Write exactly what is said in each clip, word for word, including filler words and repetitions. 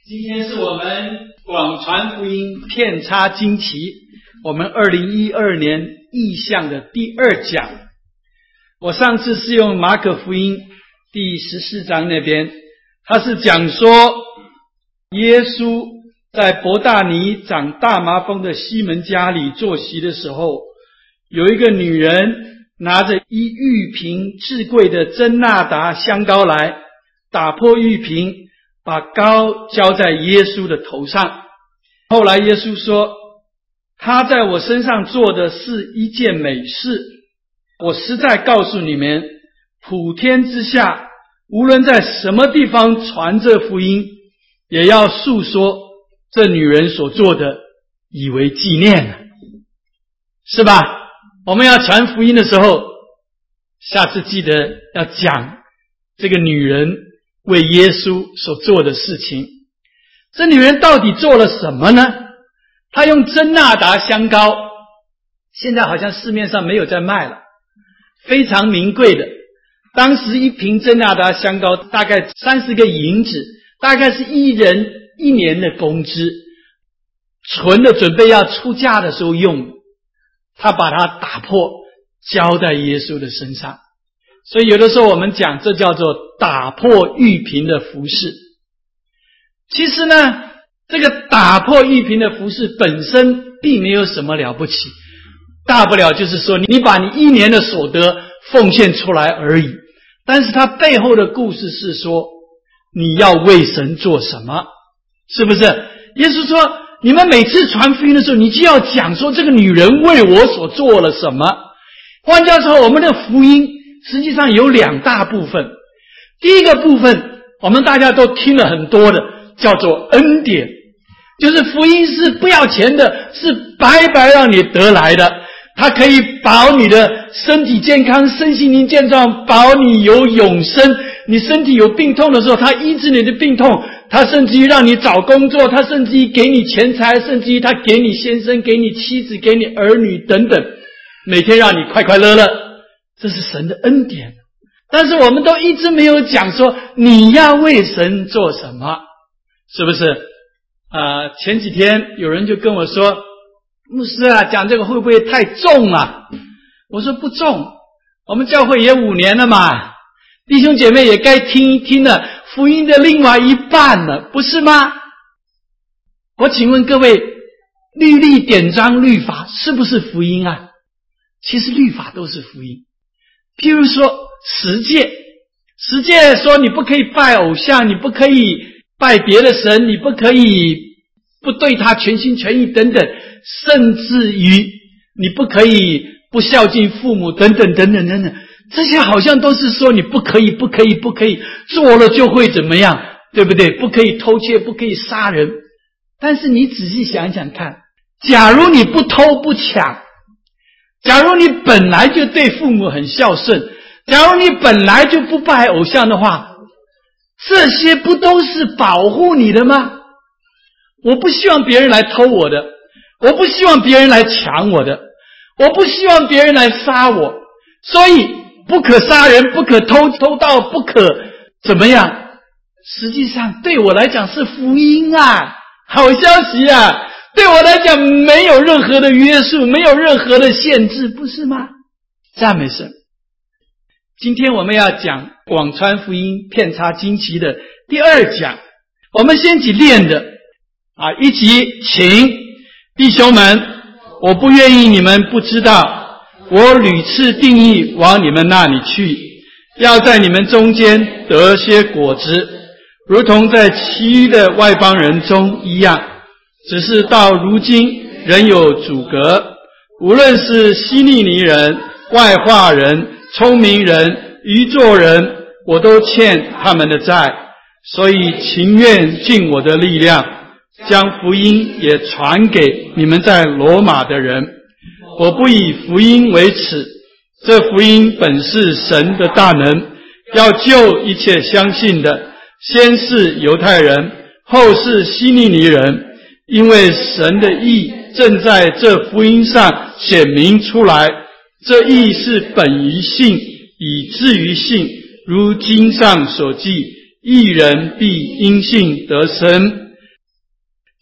今天是我们广传福音遍插旌旗，我们二零一二年意象的第二讲。我上次是用马可福音第十四章那边，他是讲说耶稣在伯大尼长大麻风的西门家里坐席的时候，有一个女人拿着一玉瓶至贵的真纳达香膏来，打破玉瓶，把膏浇在耶稣的头上。后来耶稣说，他在我身上做的是一件美事。我实在告诉你们，普天之下无论在什么地方传这福音，也要述说这女人所做的，以为纪念，是吧？我们要传福音的时候，下次记得要讲这个女人为耶稣所做的事情。这女人到底做了什么呢？她用真纳达香膏，现在好像市面上没有在卖了，非常名贵的。当时一瓶真纳达香膏大概三十个银子，大概是一人一年的工资，存的准备要出嫁的时候用。他把它打破，浇在耶稣的身上。所以有的时候我们讲这叫做打破玉瓶的服事。其实呢，这个打破玉瓶的服事本身并没有什么了不起，大不了就是说你把你一年的所得奉献出来而已。但是它背后的故事是说，你要为神做什么，是不是？耶稣说，你们每次传福音的时候，你就要讲说这个女人为我所做了什么。换句话说，我们的福音实际上有两大部分。第一个部分我们大家都听了很多的，叫做恩典，就是福音是不要钱的，是白白让你得来的。它可以保你的身体健康，身心灵健壮，保你有永生。你身体有病痛的时候，它医治你的病痛，他甚至于让你找工作，他甚至于给你钱财，甚至于他给你先生，给你妻子，给你儿女等等，每天让你快快乐乐，这是神的恩典。但是我们都一直没有讲说你要为神做什么，是不是？呃，前几天有人就跟我说，牧师啊，讲这个会不会太重了？我说不重，我们教会也五年了嘛，弟兄姐妹也该听一听了福音的另外一半了，不是吗？我请问各位，律例典章律法是不是福音啊？其实律法都是福音。譬如说十诫，十诫说你不可以拜偶像，你不可以拜别的神，你不可以不对他全心全意等等，甚至于你不可以不孝敬父母等等等等等等，这些好像都是说你不可以不可以不可以做了就会怎么样，对不对？不可以偷窃，不可以杀人。但是你仔细想想看，假如你不偷不抢，假如你本来就对父母很孝顺，假如你本来就不拜偶像的话，这些不都是保护你的吗？我不希望别人来偷我的，我不希望别人来抢我的，我不希望别人来杀我，所以不可杀人，不可偷偷盗，不可怎么样，实际上对我来讲是福音啊，好消息啊，对我来讲没有任何的约束，没有任何的限制，不是吗？赞美神。今天我们要讲广传福音遍插旌旗的第二讲，我们先起练的啊，一起请弟兄们，我不愿意你们不知道，我屡次定义往你们那里去，要在你们中间得些果子，如同在其余的外邦人中一样，只是到如今仍有阻隔，无论是希利尼人、外化人、聪明人、愚作人，我都欠他们的债，所以情愿尽我的力量，将福音也传给你们在罗马的人。我不以福音为耻，这福音本是神的大能，要救一切相信的，先是犹太人，后是希利尼人，因为神的义正在这福音上显明出来，这义是本于信，以至于信，如经上所记，义人必因信得生。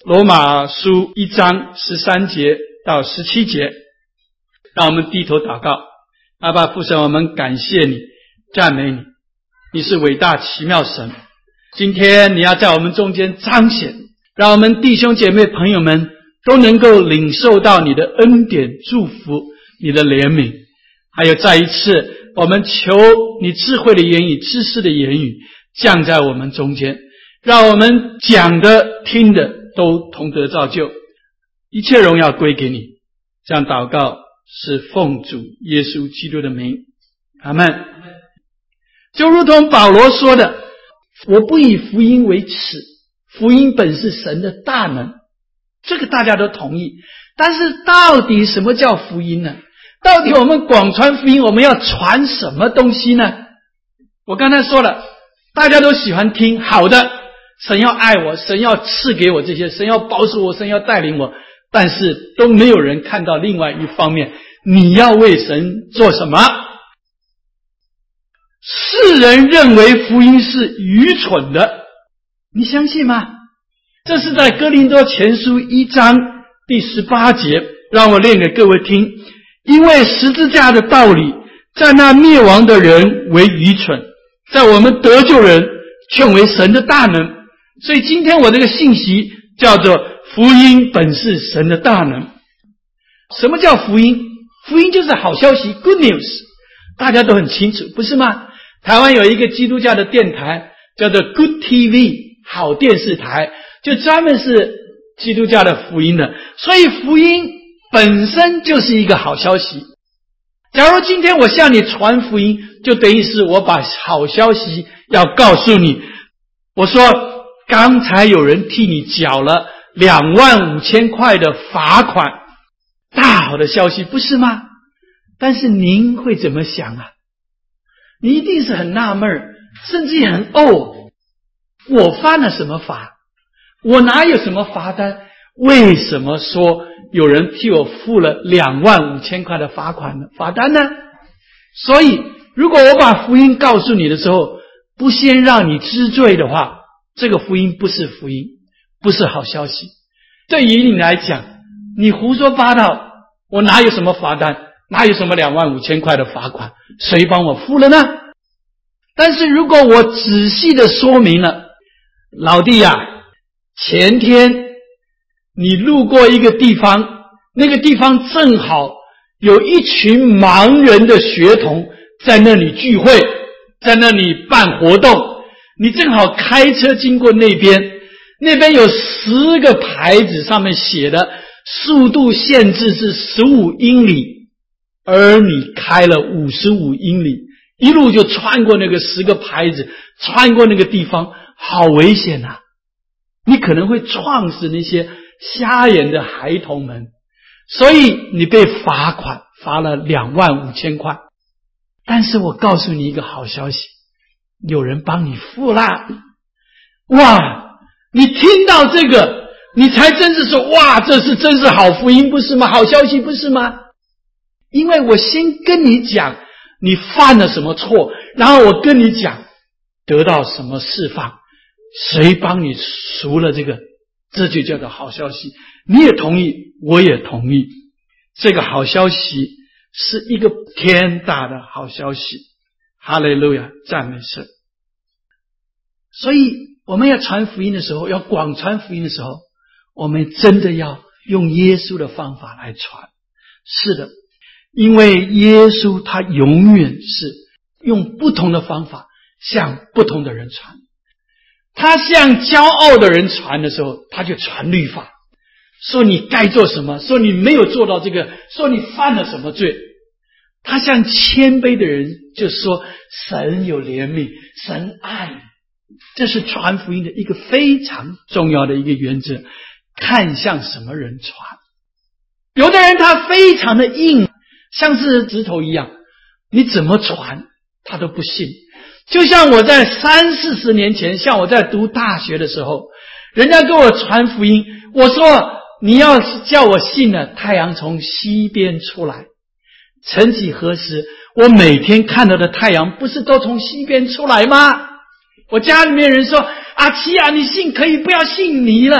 罗马书一章十三节到十七节。让我们低头祷告。阿爸父神，我们感谢你，赞美你，你是伟大奇妙神。今天你要在我们中间彰显，让我们弟兄姐妹朋友们都能够领受到你的恩典祝福，你的怜悯。还有再一次，我们求你智慧的言语，知识的言语降在我们中间，让我们讲的听的都同得造就，一切荣耀归给你。这样祷告是奉主耶稣基督的名，阿们。就如同保罗说的，我不以福音为耻，福音本是神的大能，这个大家都同意。但是到底什么叫福音呢？到底我们广传福音，我们要传什么东西呢？我刚才说了，大家都喜欢听好的，神要爱我，神要赐给我这些，神要保守我，神要带领我，但是都没有人看到另外一方面，你要为神做什么？世人认为福音是愚蠢的，你相信吗？这是在哥林多前书一章第十八节，让我念给各位听。因为十字架的道理，在那灭亡的人为愚蠢，在我们得救人却为神的大能。所以今天我这个信息叫做福音本是神的大能。什么叫福音？福音就是好消息 Good news， 大家都很清楚，不是吗？台湾有一个基督教的电台叫做 Good T V， 好电视台，就专门是基督教的福音的。所以福音本身就是一个好消息。假如今天我向你传福音，就等于是我把好消息要告诉你。我说刚才有人替你缴了两万五千块的罚款，大好的消息，不是吗？但是您会怎么想啊？你一定是很纳闷，甚至也很哦，我犯了什么法？我哪有什么罚单？为什么说有人替我付了两万五千块的罚款呢？罚单呢？所以如果我把福音告诉你的时候，不先让你知罪的话，这个福音不是福音，不是好消息。对于你来讲，你胡说八道，我哪有什么罚单，哪有什么两万五千块的罚款，谁帮我付了呢？但是如果我仔细的说明了，老弟呀、啊，前天你路过一个地方，那个地方正好有一群盲人的学童在那里聚会，在那里办活动，你正好开车经过那边，那边有十个牌子，上面写的速度限制是十五英里，而你开了五十五英里，一路就穿过那个十个牌子，穿过那个地方，好危险啊！你可能会撞死那些瞎眼的孩童们，所以你被罚款，罚了两万五千块。但是我告诉你一个好消息，有人帮你付啦！哇，你听到这个，你才真是说，哇，这是真是好福音，不是吗？好消息，不是吗？因为我先跟你讲你犯了什么错，然后我跟你讲得到什么释放，谁帮你赎了这个，这就叫做好消息。你也同意，我也同意，这个好消息是一个天大的好消息。哈利路亚，赞美神。所以我们要传福音的时候，要广传福音的时候，我们真的要用耶稣的方法来传。是的，因为耶稣他永远是用不同的方法向不同的人传。他向骄傲的人传的时候，他就传律法，说你该做什么，说你没有做到这个，说你犯了什么罪。他向谦卑的人就说神有怜悯，神爱你。这是传福音的一个非常重要的一个原则，看向什么人传。有的人他非常的硬，像是石头一样，你怎么传他都不信。就像我在三四十年前，像我在读大学的时候，人家跟我传福音，我说你要是叫我信了，太阳从西边出来，曾几何时，我每天看到的太阳不是都从西边出来吗？我家里面人说，阿七啊，你信可以，不要信你了。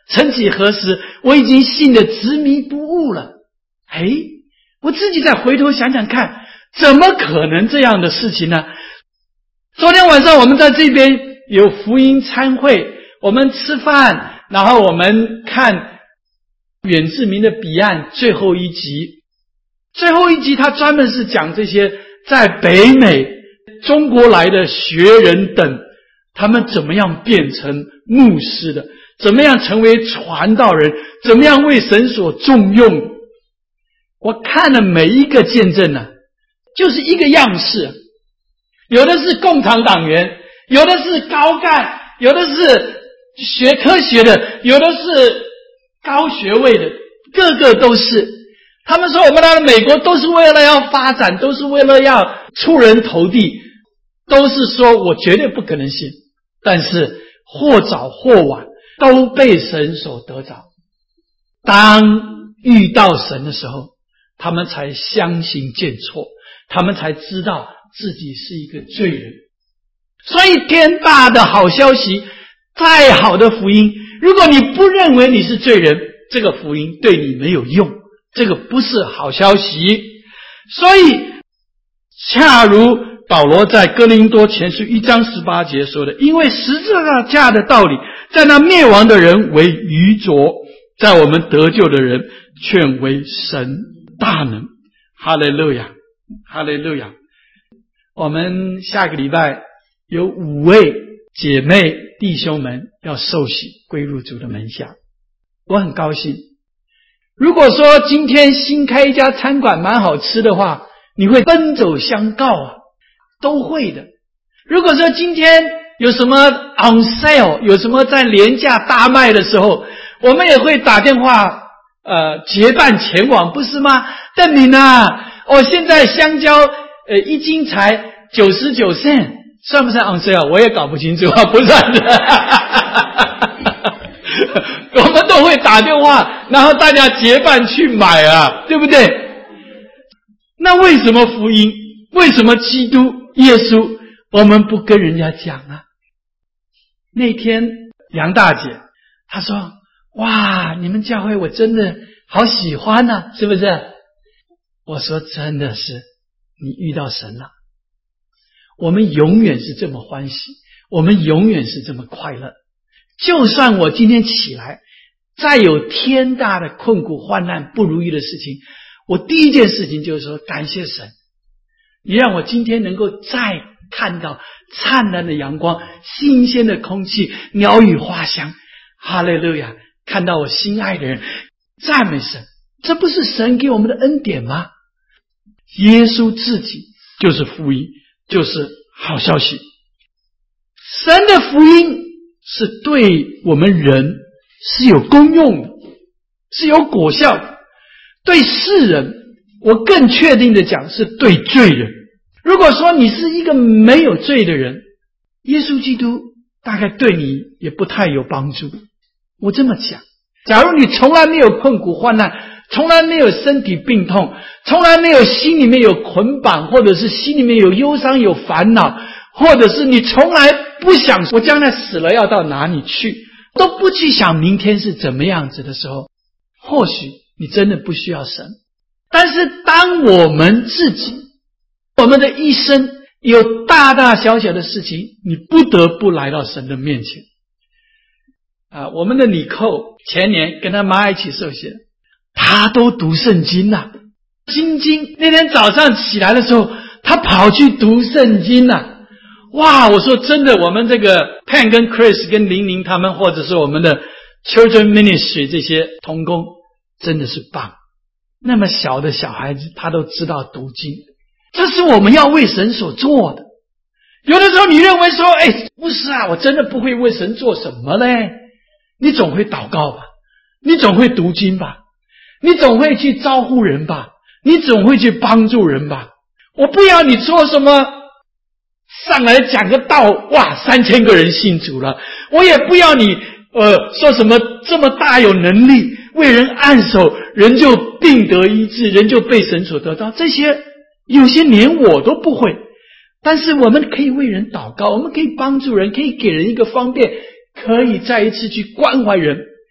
曾几何时，我已经信得执迷不悟了。哎，我自己再回头想想看，怎么可能这样的事情呢？昨天晚上我们在这边有福音餐会，我们吃饭，然后我们看远志明的彼岸最后一集。最后一集他专门是讲这些在北美中国来的学人等，他们怎么样变成牧师的，怎么样成为传道人，怎么样为神所重用。我看了每一个见证呢，就是一个样式，有的是共产党员，有的是高干，有的是学科学的，有的是高学位的，个个都是。他们说我们来美国都是为了要发展，都是为了要出人头地，都是说我绝对不可能信，但是或早或晚都被神所得着。当遇到神的时候，他们才相信见错，他们才知道自己是一个罪人。所以天大的好消息，再好的福音，如果你不认为你是罪人，这个福音对你没有用，这个不是好消息。所以恰如保罗在哥林多前书一章十八节说的，因为十字架的道理在那灭亡的人为愚拙，在我们得救的人却为神大能。哈利路亚，哈利路亚。我们下个礼拜有五位姐妹弟兄们要受洗归入主的门下，我很高兴。如果说今天新开一家餐馆蛮好吃的话，你会奔走相告啊，都会的。如果说今天有什么 on sale， 有什么在廉价大卖的时候，我们也会打电话呃结伴前往，不是吗？邓敏啊，哦，现在香蕉呃一斤才九十九 cent， 算不算 on sale？ 我也搞不清楚啊，不算的。我们都会打电话，然后大家结伴去买啊，对不对？那为什么福音，为什么基督耶稣我们不跟人家讲啊？那天杨大姐她说，哇，你们教会我真的好喜欢啊，是不是？我说真的是你遇到神了。我们永远是这么欢喜，我们永远是这么快乐。就算我今天起来再有天大的困苦患难不如意的事情，我第一件事情就是说感谢神，你让我今天能够再看到灿烂的阳光，新鲜的空气，鸟语花香，哈利路亚，看到我心爱的人，赞美神，这不是神给我们的恩典吗？耶稣自己就是福音，就是好消息。神的福音是对我们人是有功用的，是有果效的。对世人，我更确定的讲，是对罪人。如果说你是一个没有罪的人，耶稣基督大概对你也不太有帮助。我这么讲，假如你从来没有困苦患难，从来没有身体病痛，从来没有心里面有捆绑，或者是心里面有忧伤有烦恼，或者是你从来不想我将来死了要到哪里去，都不去想明天是怎么样子的时候，或许你真的不需要神。但是当我们自己，我们的一生有大大小小的事情，你不得不来到神的面前。啊，我们的李寇前年跟他妈一起受洗，他都读圣经啊，心经。那天早上起来的时候，他跑去读圣经啊。哇，我说真的，我们这个 Pan 跟 Chris 跟玲玲他们，或者是我们的 Children Ministry 这些同工，真的是棒。那么小的小孩子他都知道读经，这是我们要为神所做的。有的时候你认为说，哎，不是啊，我真的不会为神做什么嘞？你总会祷告吧，你总会读经吧，你总会去招呼人吧，你总会去帮助人吧。我不要你做什么上来讲个道，哇，三千个人信主了。我也不要你呃说什么这么大有能力，为人按手，人就病得医治，人就被神所得到。这些有些连我都不会，但是我们可以为人祷告，我们可以帮助人，可以给人一个方便，可以再一次去关怀人。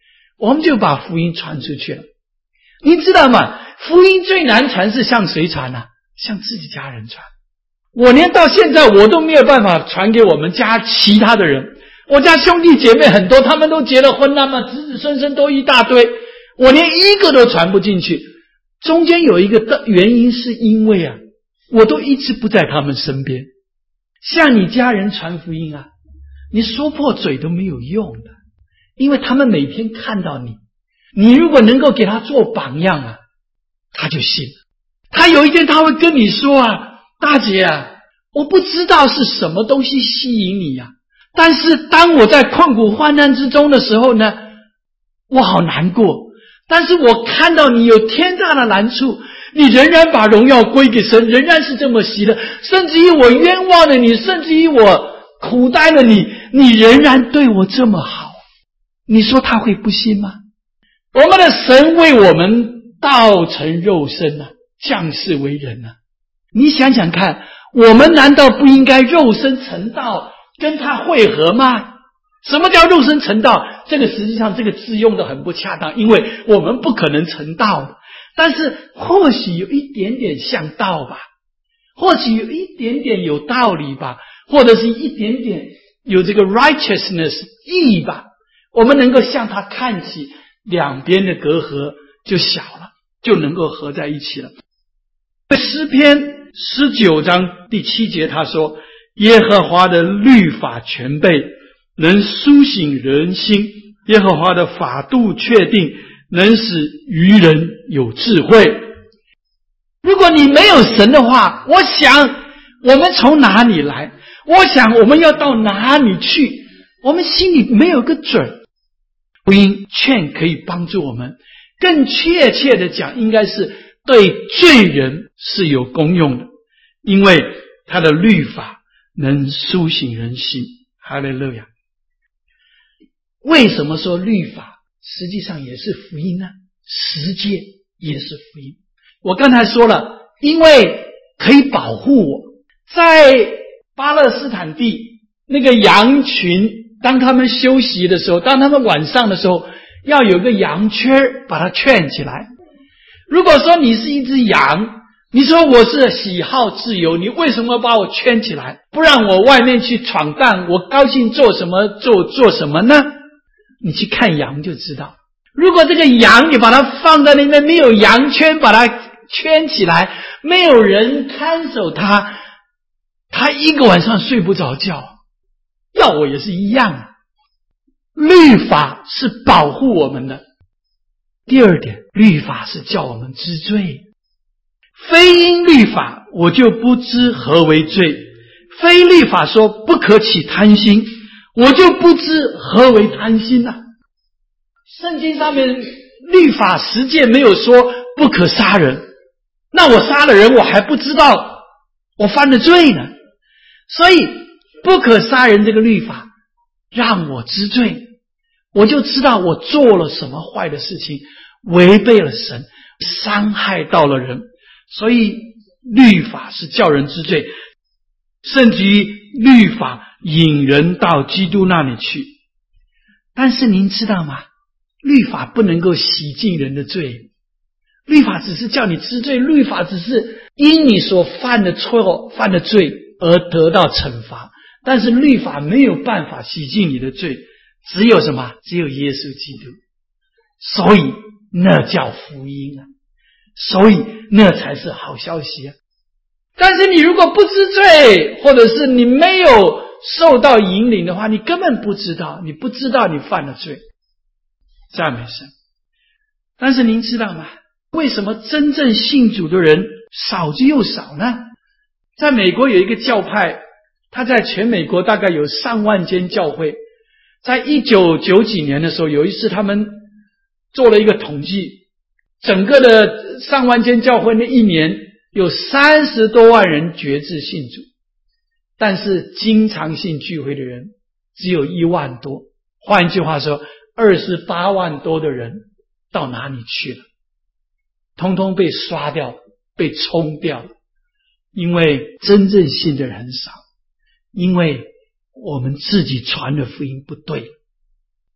我们就把福音传出去了。你知道吗？福音最难传是向谁传啊？向自己家人传。我连到现在我都没有办法传给我们家其他的人。我家兄弟姐妹很多，他们都结了婚，那么子子孙孙都一大堆，我连一个都传不进去。中间有一个原因是因为啊，我都一直不在他们身边。向你家人传福音啊，你说破嘴都没有用的，因为他们每天看到你，你如果能够给他做榜样啊，他就信了。他有一天他会跟你说啊，大姐啊，我不知道是什么东西吸引你啊，但是当我在困苦患难之中的时候呢，我好难过，但是我看到你有天大的难处，你仍然把荣耀归给神，仍然是这么喜乐，甚至于我冤枉了你，甚至于我苦待了你，你仍然对我这么好，你说他会不信吗？我们的神为我们道成肉身啊，降世为人啊，你想想看，我们难道不应该肉身成道跟他会合吗？什么叫肉身成道？这个实际上这个字用得很不恰当，因为我们不可能成道的，但是或许有一点点像道吧，或许有一点点有道理吧，或者是一点点有这个 righteousness 义吧，我们能够向他看齐，两边的隔阂就小了，就能够合在一起了。诗篇十九章第七节他说，耶和华的律法全备，能苏醒人心，耶和华的法度确定，能使愚人有智慧。如果你没有神的话，我想我们从哪里来？我想我们要到哪里去？我们心里没有个准。福音劝可以帮助我们，更确切的讲，应该是对罪人是有功用的，因为他的律法能苏醒人心。哈利路亚。为什么说律法实际上也是福音呢？十诫也是福音。我刚才说了，因为可以保护我。在巴勒斯坦地那个羊群，当他们休息的时候，当他们晚上的时候，要有个羊圈把它圈起来。如果说你是一只羊，你说我是喜好自由，你为什么把我圈起来，不让我外面去闯荡，我高兴做什么做做什么呢？你去看羊就知道，如果这个羊你把它放在那边，没有羊圈把它圈起来，没有人看守它，它一个晚上睡不着觉。要我也是一样，律法是保护我们的。第二点，律法是叫我们知罪。非因律法，我就不知何为罪；非律法说不可起贪心，我就不知何为贪心啊。圣经上面律法十诫没有说不可杀人，那我杀了人，我还不知道我犯了罪呢。所以不可杀人这个律法让我知罪，我就知道我做了什么坏的事情，违背了神，伤害到了人。所以律法是叫人知罪，甚至于律法引人到基督那里去。但是您知道吗？律法不能够洗净人的罪，律法只是叫你知罪，律法只是因你所犯的错犯的罪而得到惩罚，但是律法没有办法洗净你的罪，只有什么？只有耶稣基督。所以那叫福音啊，所以那才是好消息啊。但是你如果不知罪，或者是你没有受到引领的话，你根本不知道，你不知道你犯了罪。赞美神。但是您知道吗？为什么真正信主的人少之又少呢？在美国有一个教派，他在全美国大概有上万间教会。在一九九几年的时候，有一次他们做了一个统计，整个的上万间教会那一年有三十多万人决志信主，但是经常性聚会的人只有一万多。换一句话说，二十八万多的人到哪里去了？通通被刷掉，被冲掉了。因为真正信的人很少，因为我们自己传的福音不对，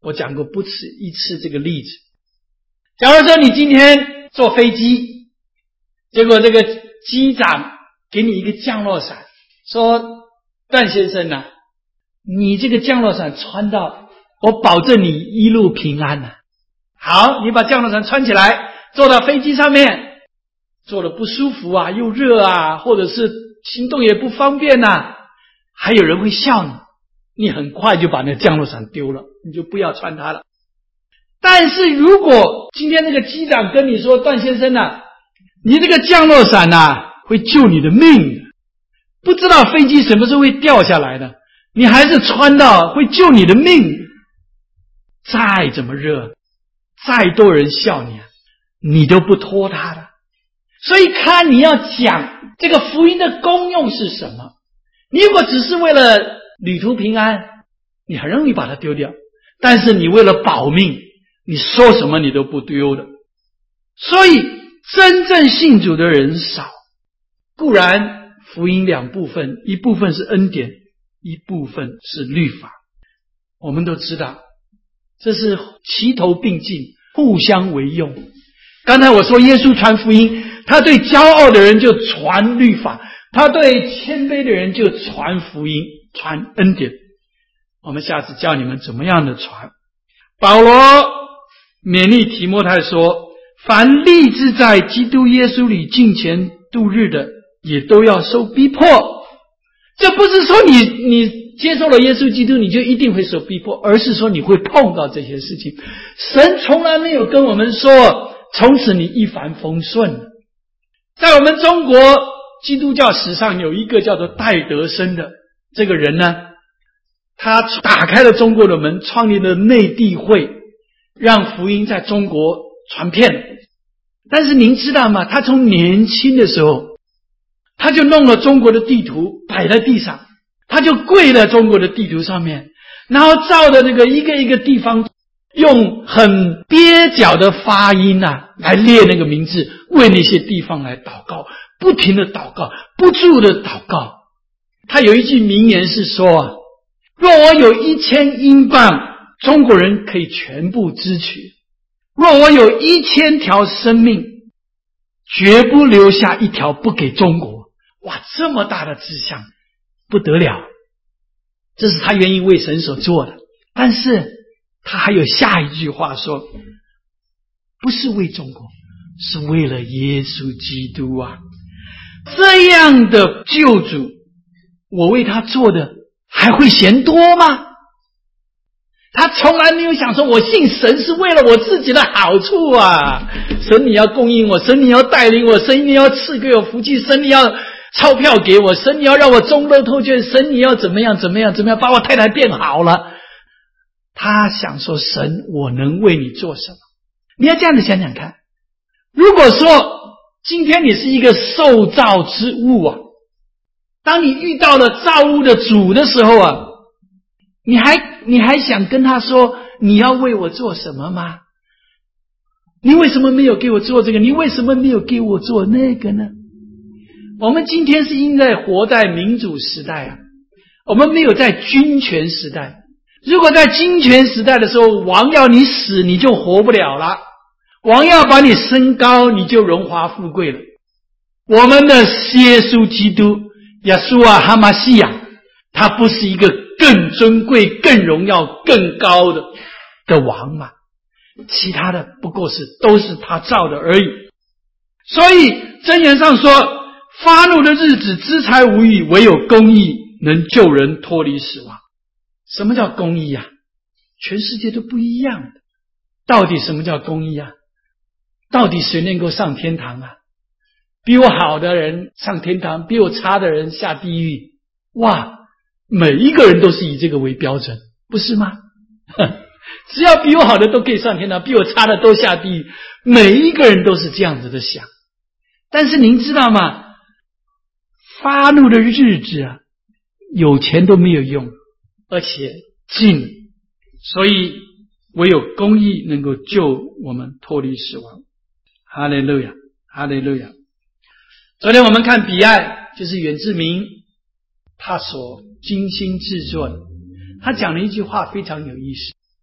我讲过不止一次这个例子。假如说你今天坐飞机，结果这个机长给你一个降落伞，说段先生啊，你这个降落伞穿到，我保证你一路平安啊。好，你把降落伞穿起来，坐到飞机上面，坐得不舒服啊，又热啊，或者是行动也不方便啊，还有人会笑你，你很快就把那降落伞丢了，你就不要穿它了。但是如果今天那个机长跟你说，段先生啊，你这个降落伞啊会救你的命，不知道飞机什么时候会掉下来的，你还是穿到会救你的命，再怎么热，再多人笑你，你都不脱它的。所以看你要讲这个福音的功用是什么。你如果只是为了旅途平安，你很容易把它丢掉，但是你为了保命，你说什么你都不丢的。所以真正信主的人少，固然福音两部分，一部分是恩典，一部分是律法，我们都知道这是齐头并进，互相为用。刚才我说耶稣传福音，他对骄傲的人就传律法，他对谦卑的人就传福音，传恩典。我们下次教你们怎么样的传。保罗勉励提摩太说，凡立志在基督耶稣里敬虔度日的，也都要受逼迫。这不是说你你接受了耶稣基督你就一定会受逼迫，而是说你会碰到这些事情。神从来没有跟我们说从此你一帆风顺。在我们中国基督教史上有一个叫做戴德生的这个人呢，他打开了中国的门，创立了内地会，让福音在中国传遍。但是您知道吗，他从年轻的时候他就弄了中国的地图摆在地上，他就跪在中国的地图上面，然后照着这个一个一个地方用很蹩脚的发音啊来列那个名字，为那些地方来祷告，不停的祷告，不住的祷告。他有一句名言是说啊，若我有一千英镑，中国人可以全部支取；若我有一千条生命，绝不留下一条不给中国。哇，这么大的志向，不得了！这是他愿意为神所做的。但是他还有下一句话说，不是为中国，是为了耶稣基督啊！这样的救主，我为他做的还会嫌多吗？他从来没有想说我信神是为了我自己的好处啊！神你要供应我，神你要带领我，神你要赐给我福气，神你要钞票给我，神你要让我中乐透券，神你要怎么样怎么样怎么样把我太太变好了。他想说，神我能为你做什么？你要这样子想想看，如果说今天你是一个受造之物啊，当你遇到了造物的主的时候啊，你还你还想跟他说你要为我做什么吗？你为什么没有给我做这个？你为什么没有给我做那个呢？我们今天是因为活在民主时代啊，我们没有在君权时代。如果在君权时代的时候，王要你死你就活不了了，王要把你升高你就荣华富贵了。我们的耶稣基督耶稣啊哈马西亚，他不是一个更尊贵更荣耀更高的的王嘛？其他的不过是都是他造的而已。所以箴言上说，发怒的日子资财无益，唯有公义能救人脱离死亡。什么叫公义啊？全世界都不一样的。到底什么叫公义啊？到底谁能够上天堂啊？比我好的人上天堂，比我差的人下地狱。哇，每一个人都是以这个为标准，不是吗？只要比我好的都可以上天堂，比我差的都下地狱，每一个人都是这样子的想。但是您知道吗？发怒的日子啊，有钱都没有用，而且近，所以唯有公义能够救我们脱离死亡。哈利路亚，哈利路亚。昨天我们看彼爱，就是远志明他所精心制作的，他讲了一句话非常有意思。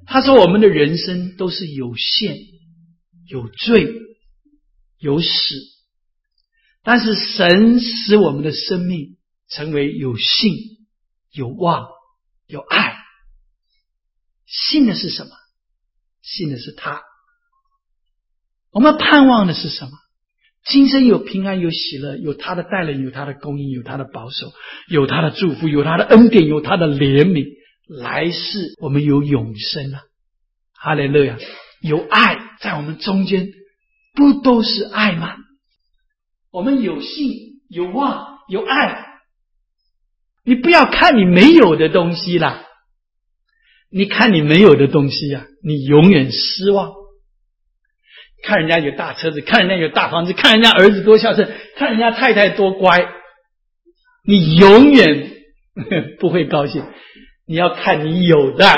他说我们的人生都是有限、有罪、有死，但是神使我们的生命成为有信、有望、有爱。信的是什么？信的是他。我们盼望的是什么？今生有平安，有喜乐，有他的带领，有他的供应，有他的保守，有他的祝福，有他的恩典，有他的怜悯。来世我们有永生啊！哈利路亚！有爱在我们中间，不都是爱吗？我们有信、有望、有爱。你不要看你没有的东西啦，你看你没有的东西啊，你永远失望。看人家有大车子，看人家有大房子，看人家儿子多孝顺，看人家太太多乖，你永远不会高兴。你要看你有的。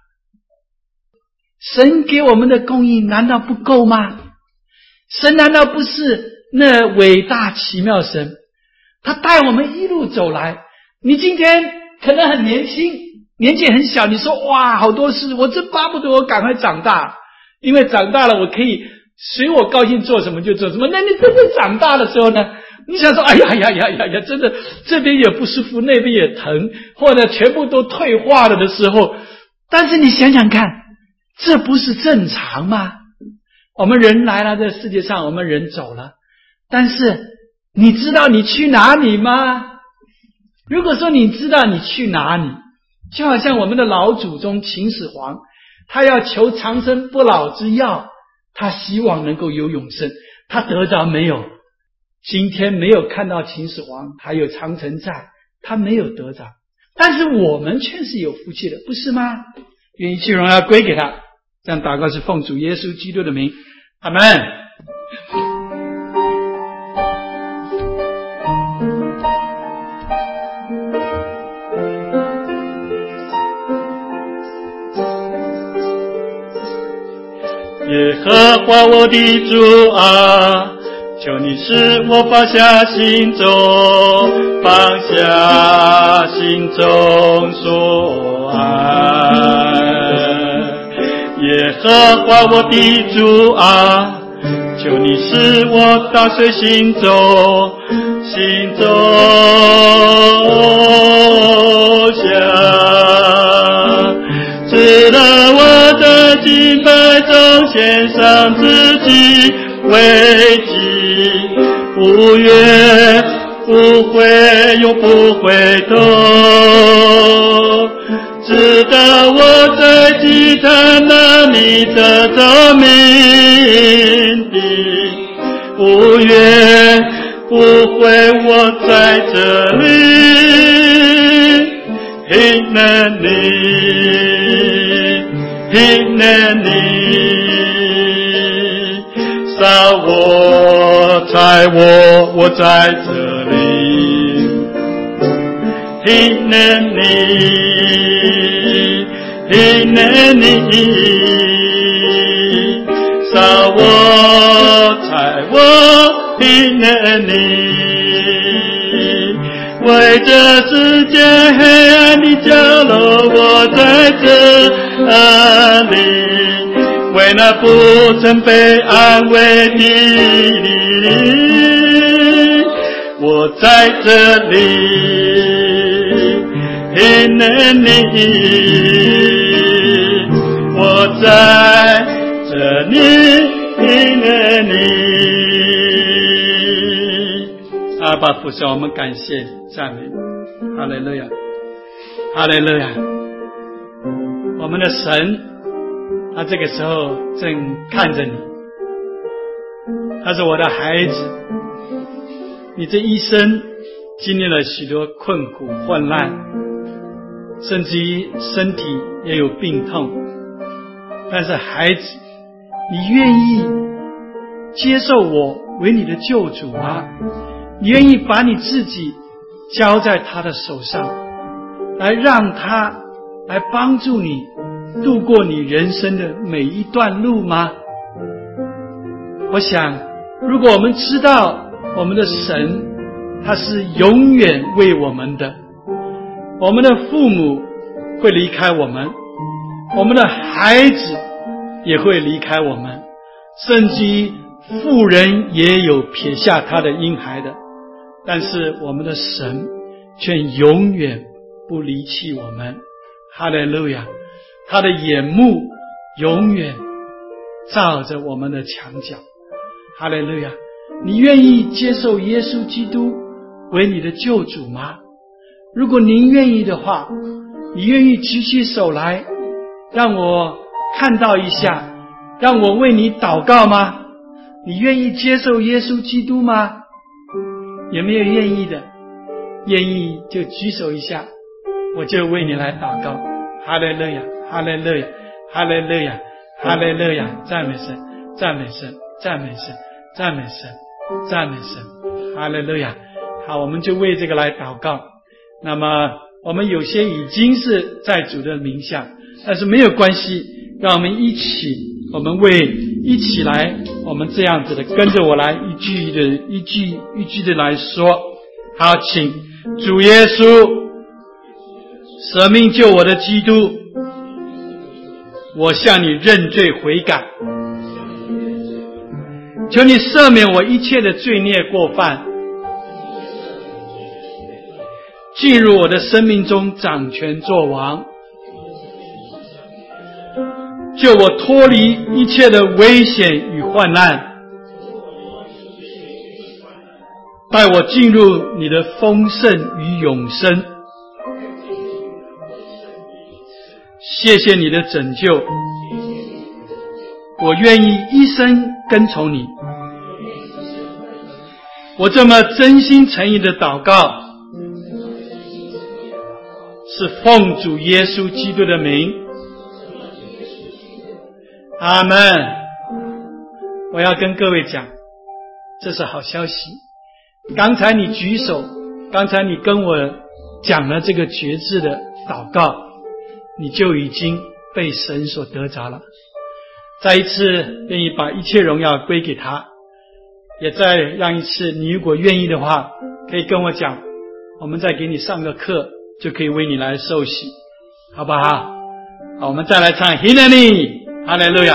神给我们的供应难道不够吗？神难道不是那伟大奇妙神？他带我们一路走来。你今天可能很年轻，年纪很小，你说哇好多事，我真巴不得我赶快长大，因为长大了我可以随我高兴做什么就做什么。那你真正长大的时候呢，你想说哎呀呀呀呀呀，真的这边也不舒服，那边也疼，或者全部都退化了的时候，但是你想想看，这不是正常吗？我们人来了这世界上，我们人走了，但是你知道你去哪里吗？如果说你知道你去哪里，就好像我们的老祖宗秦始皇，他要求长生不老之药，他希望能够有永生，他得着没有？今天没有看到秦始皇还有长城在，他没有得着，但是我们却是有福气的，不是吗？愿一切荣耀归给他。这样祷告是奉主耶稣基督的名，阿们。 耶和华我的主啊，求你使我放下心中，放下心中所爱。耶和华我的主啊，求你使我打碎心中，心中想，直到我在敬拜中献上自己为祭，不怨不悔，永不回头，直到我在祭坛那里得着命定，不怨不悔，我在这里，凭能力，凭能力，杀我，踩我，我在这里，凭能力，凭能力，杀我，踩我，凭能力，为这世界黑暗的角落，我在这里，为那不曾被安慰的你，我在这里，凭能力，我在这里，凭能力。阿爸父神，我们感谢赞美，哈利路亚，哈利路亚。我们的神，他这个时候正看着你，他是我的孩子，你这一生经历了许多困苦患难，甚至于身体也有病痛，但是孩子，你愿意接受我为你的救主吗？你愿意把你自己交在他的手上，来让他来帮助你度过你人生的每一段路吗？我想，如果我们知道我们的神他是永远为我们的，我们的父母会离开我们， 我们的孩子也会离开我们，甚至于妇人也有撇下他的婴孩的，但是我们的神却永远不离弃我们。哈利路亚！他的眼目永远照着我们的墙角。哈利路亚！你愿意接受耶稣基督为你的救主吗？如果您愿意的话，你愿意举起手来让我看到一下，让我为你祷告吗？你愿意接受耶稣基督吗？有没有愿意的？愿意就举手一下，我就为你来祷告。哈利路亚，哈利路亚，哈利路亚，哈利路亚！赞美神，赞美神，赞美神，赞美神，赞美神！哈利路亚！好，我们就为这个来祷告。那么我们有些已经是在主的名下，但是没有关系，让我们一起，我们为一起来，我们这样子的跟着我来一句的一句一句的来说。好，请主耶稣，舍命救我的基督，我向你认罪悔改，求你赦免我一切的罪孽过犯，进入我的生命中掌权作王，救我脱离一切的危险与患难，带我进入你的丰盛与永生。谢谢你的拯救，我愿意一生跟从你。我这么真心诚意的祷告，是奉主耶稣基督的名。阿们。我要跟各位讲，这是好消息。刚才你举手，刚才你跟我讲了这个决志的祷告，你就已经被神所得着了。再一次愿意把一切荣耀归给他，也再让一次，你如果愿意的话，可以跟我讲，我们再给你上个课，就可以为你来受洗，好不好？好，我们再来唱 Hineni， 哈利路亚。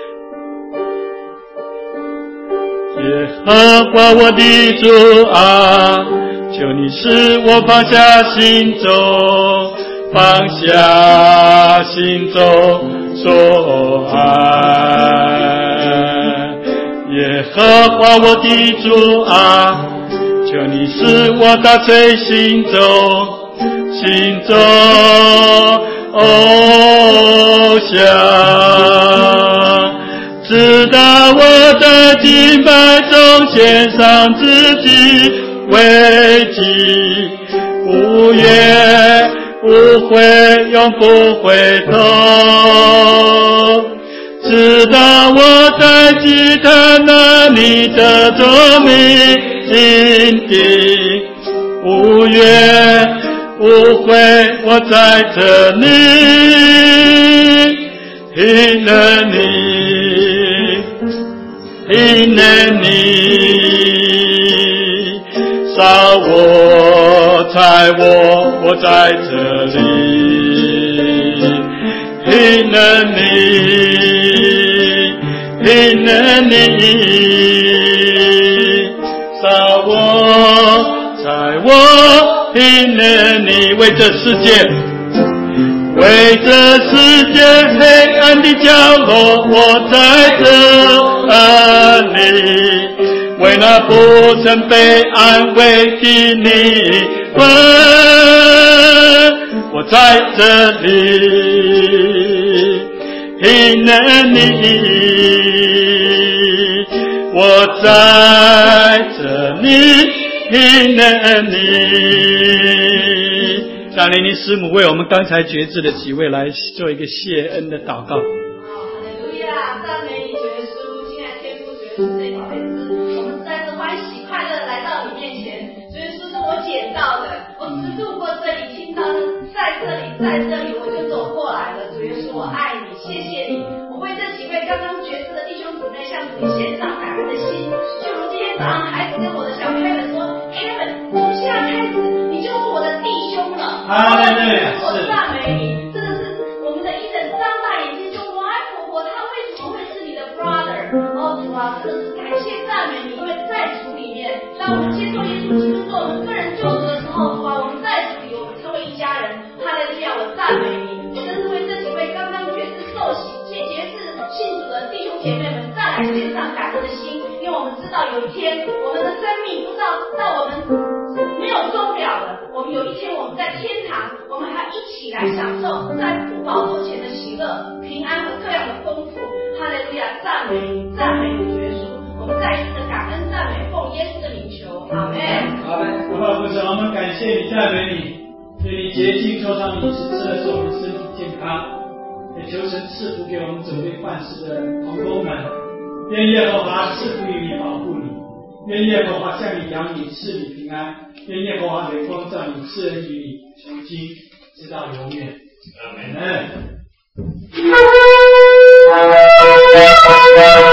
耶和华我的主啊，求你使我放下心中，放下心中所爱。耶和华我的主啊，求你使我打碎心中心中偶像，直到我在敬拜中献上自己为祭，无怨无悔永不回头，直到我在祭坛那里得着命定，无怨无悔我在这里听了你，听了你，烧我踩我我在这里听了你，听了你，烧我踩我听了你，为这世界，为这世界黑暗的角落我在这里，为那不曾被安慰的你们我在这里听了你，我在这里听了你。让灵灵师母为我们刚才决志的几位来做一个谢恩的祷告。 哈利路亚，赞美你主耶稣，亲爱的天父，主耶稣，这一宝贝子，我们再次欢喜快乐来到你面前。主耶稣是我捡到的，我只是路过这里，听到在这里，在这里我就走过来了。主耶稣，我爱你，谢谢你。我为这几位刚刚决志的弟兄姊妹向主献上感恩的心，就如今天早上孩子跟我的小妹妹说 ，Kevin， 从现在开始你就是我的弟兄了。 哈利路亚， 我赞美你，真的是我们的一整张大就是感谢赞美你，因为在主里面，当我们接受耶稣基督做我们个人救主的时候，主啊，我们在主里，我们成为一家人。哈利路亚，我赞美你，我真是为这几位刚刚决志受洗、结节制信主的弟兄姐妹们再来献上感恩的心，因为我们知道有一天我们的生命不知道到我们没有终了的，我们有一天我们在天堂，我们还一起来享受在父宝座前的喜乐、平安和各样的丰富。哈利路亚，赞美你，赞美你，主耶稣，我们再一次的感恩赞美，奉耶稣的名求，阿门。 好的，阿爸父神，我们感谢你，赞美你，愿你洁净受伤饮食，吃的是我们身体健康，也求神赐福给我们准备饭食的同工们，愿耶和华赐福于你，保护你，愿耶和华向你扬你，赐你平安，愿耶和华脸光照你，赐恩于你，从今直到永远，阿门。